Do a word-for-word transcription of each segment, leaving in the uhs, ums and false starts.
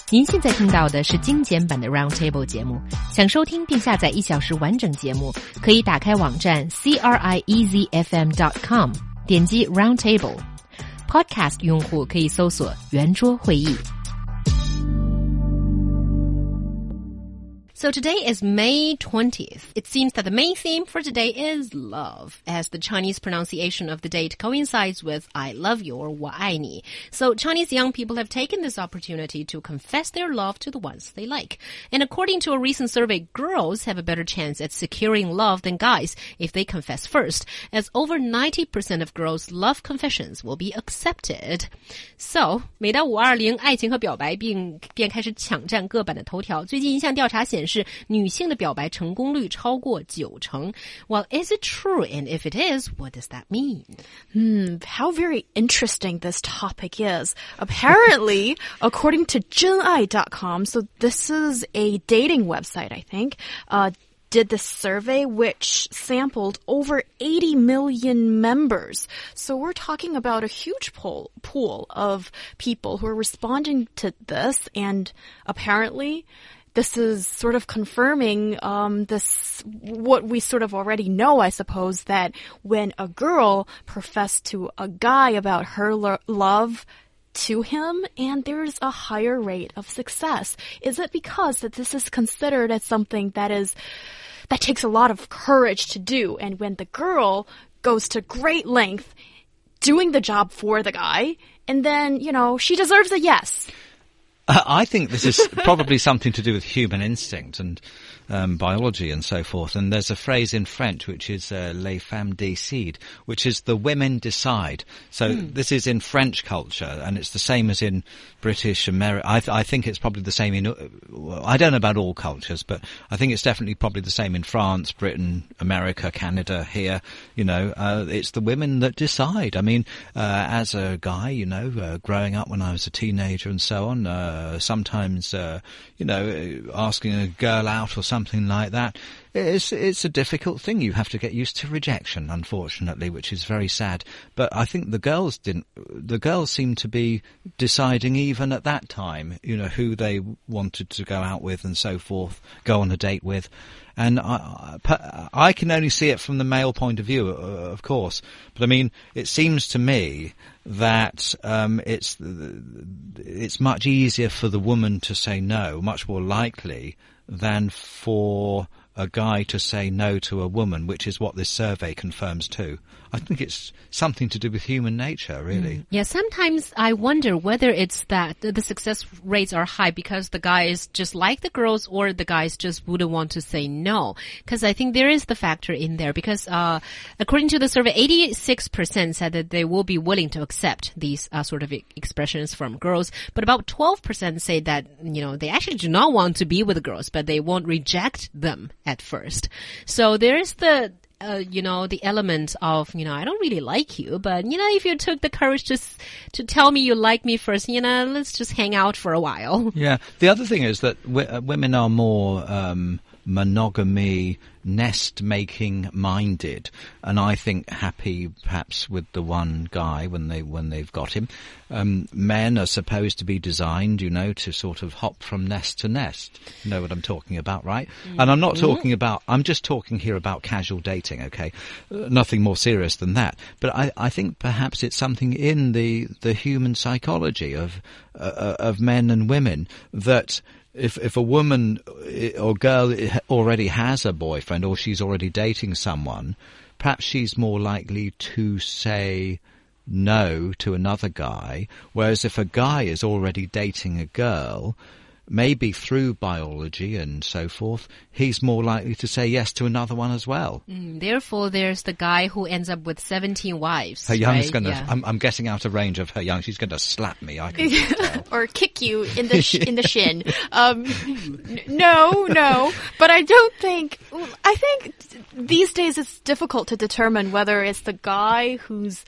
您现在听到的是精简版的 Roundtable 节目。想收听并下载一小时完整节目，可以打开网站 c r i e z f m dot com， 点击 Roundtable。Podcast 用户可以搜索圆桌会议。So today is May twentieth. It seems that the main theme for today is love, as the Chinese pronunciation of the date coincides with I love you or 我爱你. So Chinese young people have taken this opportunity to confess their love to the ones they like. And according to a recent survey, girls have a better chance at securing love than guys if they confess first, as over ninety percent of girls' love confessions will be accepted. So, 每到五二零，爱情和表白并便开始抢占各版的头条。最近一项调查显示，是女性的表白成功率超过九成。Well, is it true? And if it is, what does that mean? Hmm, how very interesting this topic is. Apparently, according to 真爱 dot com, so this is a dating website, I think, uh, did this survey which sampled over eighty million members. So we're talking about a huge pool, pool of people who are responding to this, and apparently this is sort of confirming um, this, what we sort of already know, I suppose, that when a girl professed to a guy about her lo- love to him, and there's a higher rate of success. Is it because that this is considered as something that is that takes a lot of courage to do, and when the girl goes to great length doing the job for the guy, and then, you know, she deserves a yes? Uh, I think this is probably something to do with human instinct and um, biology and so forth. And there's a phrase in French which is uh, les femmes décident, which is the women decide. So mm. this is in French culture, and it's the same as in British, American. I, th- I think it's probably the same in, uh, I don't know about all cultures, but I think it's definitely probably the same in France, Britain, America, Canada, here. You know, uh, it's the women that decide. I mean, uh, as a guy, you know, uh, growing up when I was a teenager and so on, uh, sometimes, uh, you know, asking a girl out or something like that, it's, it's a difficult thing. You have to get used to rejection, unfortunately, which is very sad. But I think the girls didn't, the girls seemed to be deciding even at that time, you know, who they wanted to go out with and so forth, go on a date with. And I, I can only see it from the male point of view, of course. But I mean, it seems to me that um, it's it's much easier for the woman to say no, much more likely than for a guy to say no to a woman, which is what this survey confirms too. I think it's something to do with human nature, really. Mm. Yeah, sometimes I wonder whether it's that the success rates are high because the guys just like the girls, or the guys just wouldn't want to say no. Because I think there is the factor in there. Because uh, according to the survey, eighty-six percent said that they will be willing to accept these uh, sort of expressions from girls. But about twelve percent say that, you know, they actually do not want to be with the girls, but they won't reject them at first. So there's the Uh, you know, the element of, you know, I don't really like you, but, you know, if you took the courage to to tell me you like me first, you know, let's just hang out for a while. Yeah. The other thing is that w- uh, women are more um, monogamy, nest-making minded, and I think happy perhaps with the one guy when they when they've got him. Um, men are supposed to be designed, you know, to sort of hop from nest to nest. You know what I'm talking about, right? Mm-hmm. And I'm not talking about, I'm just talking here about casual dating, okay? Uh, nothing more serious than that. But I, I think perhaps it's something in the, the human psychology of, uh, of men and women that If if a woman or girl already has a boyfriend, or she's already dating someone, perhaps she's more likely to say no to another guy, whereas if a guy is already dating a girl, maybe through biology and so forth, he's more likely to say yes to another one as well. Mm, therefore, there's the guy who ends up with seventeen wives. Her young's right? going to, yeah. I'm, I'm getting out of range of her young. She's going to slap me. I can tell. Or kick you in the sh- in the shin. Um, n- no, no. But I don't think, I think these days it's difficult to determine whether it's the guy who's,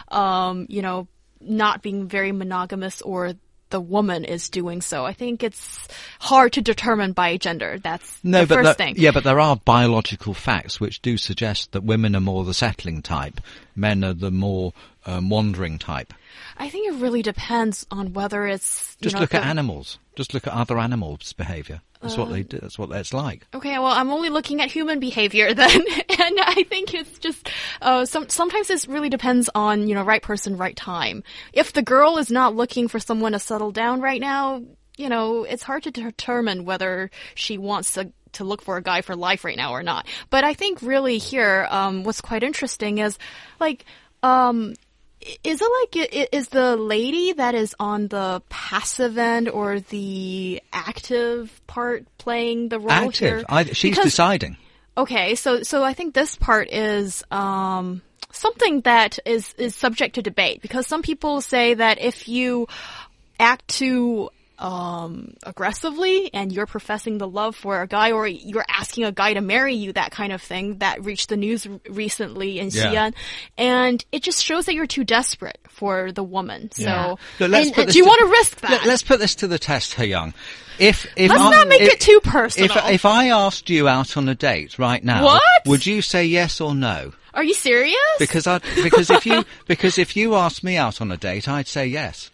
um, you know, not being very monogamous or the woman is doing so. I think it's hard to determine by gender. That's no, the but first there, thing. Yeah, but there are biological facts which do suggest that women are more the settling type. Men are the more um, wandering type. I think it really depends on whether it's... You Just know, look the, at animals. Just look at other animals' behaviour. That's uh, what they do. That's what it's like. Okay, well, I'm only looking at human behavior then, and I think it's just uh, some sometimes it really depends on, you know, right person, right time. If the girl is not looking for someone to settle down right now, you know, it's hard to determine whether she wants to to look for a guy for life right now or not. But I think really here, um, what's quite interesting is, like, um. Is it like, is the lady that is on the passive end or the active part playing the role active. here? Active. She's because, deciding. Okay, so so I think this part is um, something that is, is subject to debate, because some people say that if you act too um aggressively and you're professing the love for a guy, or you're asking a guy to marry you, that kind of thing that reached the news recently in yeah. Xi'an, and it just shows that you're too desperate for the woman. So yeah. Look, let's and, put and this do you to, want to risk that? Let, let's put this to the test, He Young. If, if let's I, not make if, it too personal. If, if I asked you out on a date right now, what? would you say yes or no? Are you serious? Because I because if you because if you asked me out on a date, I'd say yes.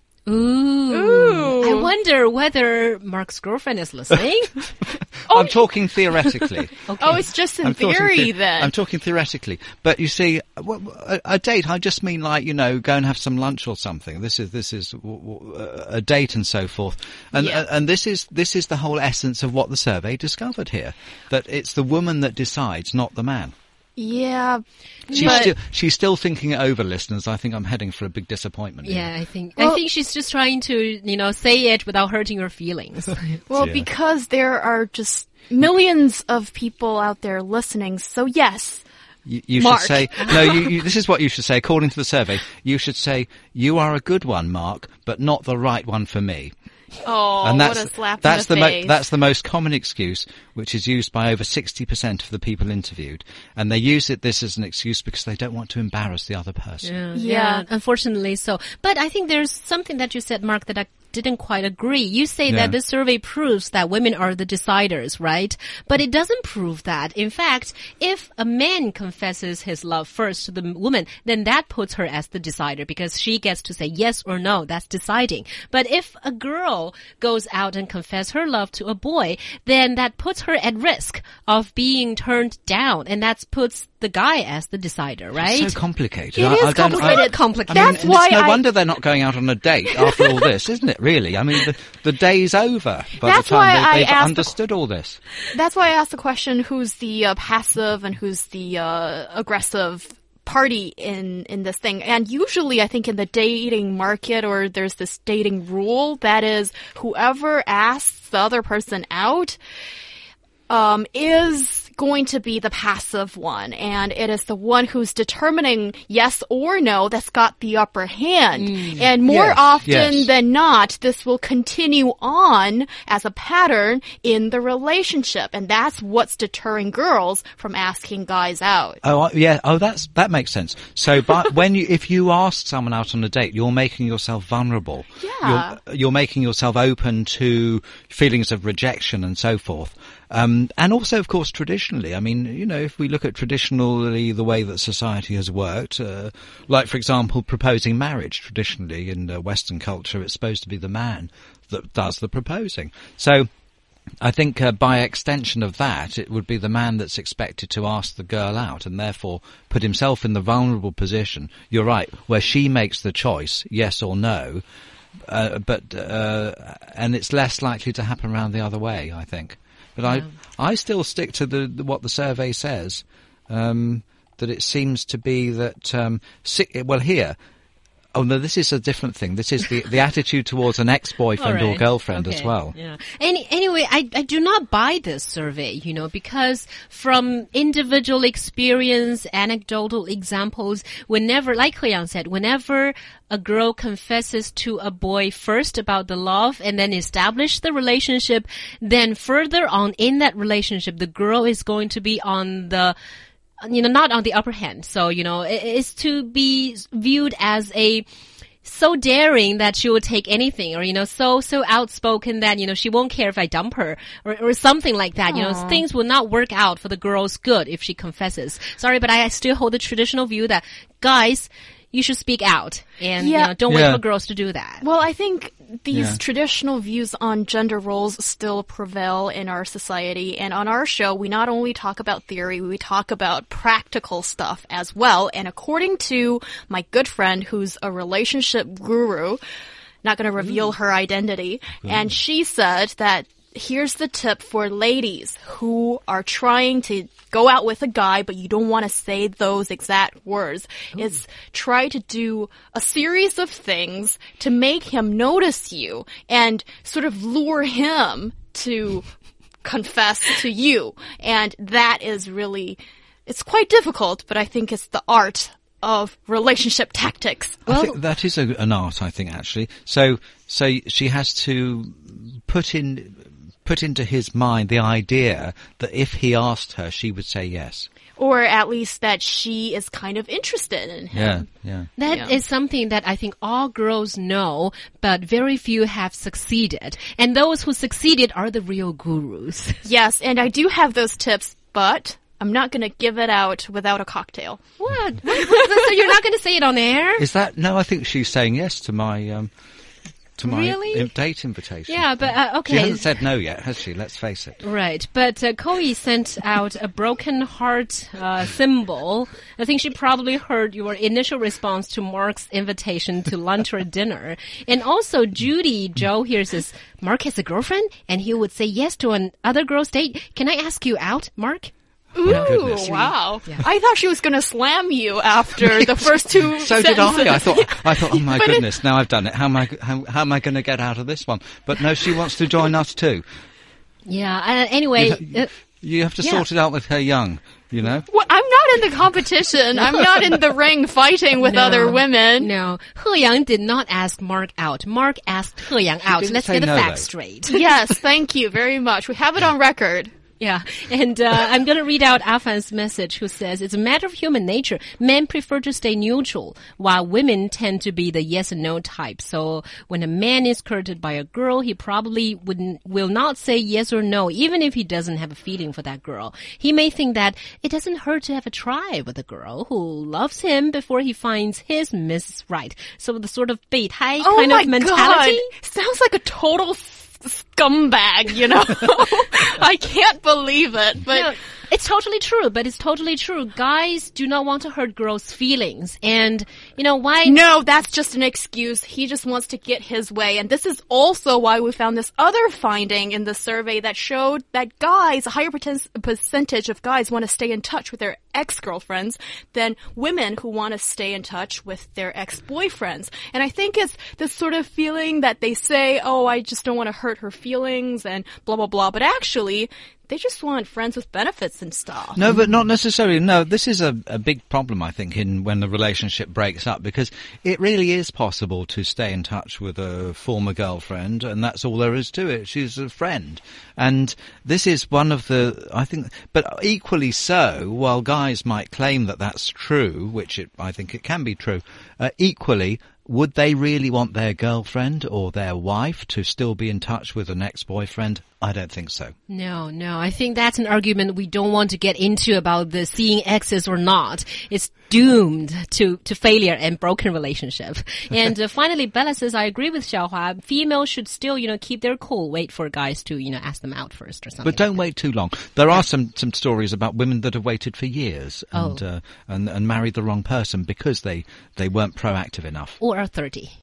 Ooh. Ooh. I wonder whether Mark's girlfriend is listening. I'm talking theoretically. Okay. Oh, it's just in I'm theory the- then. I'm talking theoretically. But you see, a, a date, I just mean like, you know, go and have some lunch or something. This is, this is a date and so forth. And, yeah. and this is, this is the whole essence of what the survey discovered here. That it's the woman that decides, not the man. Yeah. She's but, still, she's still thinking it over, listeners. I think I'm heading for a big disappointment. Yeah, here. I think, well, I think she's just trying to, you know, say it without hurting your feelings. Well, yeah. because there are just millions of people out there listening. So yes. You, you Mark. should say, no, you, you, this is what you should say, according to the survey. You should say, you are a good one, Mark, but not the right one for me. Oh, and that's, what a slap that's in the, the face. Mo- that's the most common excuse, which is used by over sixty percent of the people interviewed. And they use it this as an excuse because they don't want to embarrass the other person. Yeah, Yeah. yeah, unfortunately so. But I think there's something that you said, Mark, that I didn't quite agree. You say Yeah. that this survey proves that women are the deciders, right? But it doesn't prove that. In fact, if a man confesses his love first to the woman, then that puts her as the decider because she gets to say yes or no. That's deciding. But if a girl goes out and confesses her love to a boy, then that puts her at risk of being turned down, and that puts the guy as the decider, right? It's so complicated. It I, is I don't, complicated. I, complicated. I mean, That's and why it's no I- wonder they're not going out on a date after all this, isn't it, really? I mean, the, the day's over by That's the why time I they, they've asked the- understood all this. That's why I asked the question, who's the uh, passive and who's the uh, aggressive party in, in this thing. And usually I think in the dating market, or there's this dating rule that is whoever asks the other person out um, is going to be the passive one, and it is the one who's determining yes or no that's got the upper hand. Mm. And more Yes, often yes. than not, this will continue on as a pattern in the relationship, and that's what's deterring girls from asking guys out. Oh, I- yeah. Oh, that's, that makes sense. So, but when you, if you ask someone out on a date, you're making yourself vulnerable. Yeah. You're, you're making yourself open to feelings of rejection and so forth. Um, and also, of course, traditionally, I mean, you know, if we look at traditionally the way that society has worked, uh, like, for example, proposing marriage, traditionally in uh, Western culture, it's supposed to be the man that does the proposing. So I think uh, by extension of that, it would be the man that's expected to ask the girl out and therefore put himself in the vulnerable position, you're right, where she makes the choice, yes or no, uh, but uh, and it's less likely to happen around the other way, I think. But Yeah. I, I still stick to the, the what the survey says, um, that it seems to be that, um, si- well, here, oh no, this is a different thing. This is the, the attitude towards an ex-boyfriend All or right. girlfriend Okay. as well. Yeah. Any, anyway, I, I do not buy this survey, you know, because from individual experience, anecdotal examples, whenever, like He Yang said, whenever a girl confesses to a boy first about the love and then establish the relationship, then further on in that relationship, the girl is going to be on the you know, not on the upper hand. So, you know, it is to be viewed as a so daring that she will take anything, or, you know, so, so outspoken that, you know, she won't care if I dump her, or, or something like that. You know, Aww. things will not work out for the girl's good if she confesses. Sorry, but I still hold the traditional view that guys, you should speak out and Yeah. you know, don't wait Yeah. for girls to do that. Well, I think these Yeah. traditional views on gender roles still prevail in our society. And on our show, we not only talk about theory, we talk about practical stuff as well. And according to my good friend who's a relationship guru, not going to reveal her identity, and she said that here's the tip for ladies who are trying to go out with a guy, but you don't want to say those exact words. Is try to do a series of things to make him notice you and sort of lure him to confess to you. And that is really, it's quite difficult, but I think it's the art of relationship tactics. I think that is a, an art, I think, actually. So, so she has to put in, put into his mind the idea that if he asked her, she would say yes. Or at least that she is kind of interested in him. Yeah, yeah. That is Yeah. something that I think all girls know, but very few have succeeded. And those who succeeded are the real gurus. Yes, and I do have those tips, but I'm not going to give it out without a cocktail. What? So you're not going to say it on air? Is that, no, I think she's saying yes to my, um, to my Really? i- date invitation. Yeah, but uh, She okay. hasn't said no yet, has she? Let's face it. Right, but uh, Koi sent out a broken heart uh, symbol. I think she probably heard your initial response to Mark's invitation to lunch or dinner. And also, Judy Joe here says, Mark has a girlfriend, and he would say yes to an other girl's date. Can I ask you out, Mark? Ooh, goodness. wow. I thought she was going to slam you after the first two So did sentences. I. I thought, I thought, oh my But it- goodness, now I've done it. How am I, how, how am I going to get out of this one? But no, she wants to join us too. Yeah, uh, anyway. You, uh, you have to yeah. sort it out with her young, you know? Well, I'm not in the competition. I'm not in the ring fighting with No. other women. No, He Yang did not ask Mark out. Mark asked He Yang out. didn't Let's say get the no, facts though. straight. Yes, thank you very much. We have it on record. Yeah, and uh, I'm going to read out Afan's message, who says, it's a matter of human nature. Men prefer to stay neutral, while women tend to be the yes and no type. So when a man is courted by a girl, he probably wouldn't, will not say yes or no, even if he doesn't have a feeling for that girl. He may think that it doesn't hurt to have a try with a girl who loves him before he finds his Missus Right. So the sort of 备胎 Oh kind my of mentality. God. Sounds like a total s- scumbag, you know? I can't believe it, but... No, it's totally true, but it's totally true. Guys do not want to hurt girls' feelings. And, you know, why... No, that's just an excuse. He just wants to get his way. And this is also why we found this other finding in the survey that showed that guys, a higher perten- percentage of guys want to stay in touch with their ex-girlfriends than women who want to stay in touch with their ex-boyfriends. And I think it's this sort of feeling that they say, oh, I just don't want to hurt her feelings and blah, blah, blah. But actually, they just want friends with benefits and stuff. No, but not necessarily. No, this is a, a big problem, I think, in when the relationship breaks up, because it really is possible to stay in touch with a former girlfriend, and that's all there is to it. She's a friend. And this is one of the, I think, but equally so, while guys might claim that that's true, which it, I think it can be true, uh, equally, would they really want their girlfriend or their wife to still be in touch with an ex-boyfriend? I don't think so. No, no. I think that's an argument we don't want to get into about the seeing exes or not. It's doomed to, to failure and broken relationship. And uh, finally, Bella says, I agree with Xiaohua. Females should still, you know, keep their cool, wait for guys to, you know, ask them out first or something. But don't wait too long. There are some, some stories about women that have waited for years and, Oh. uh, and, and married the wrong person because they, they weren't proactive enough. Or are thirty.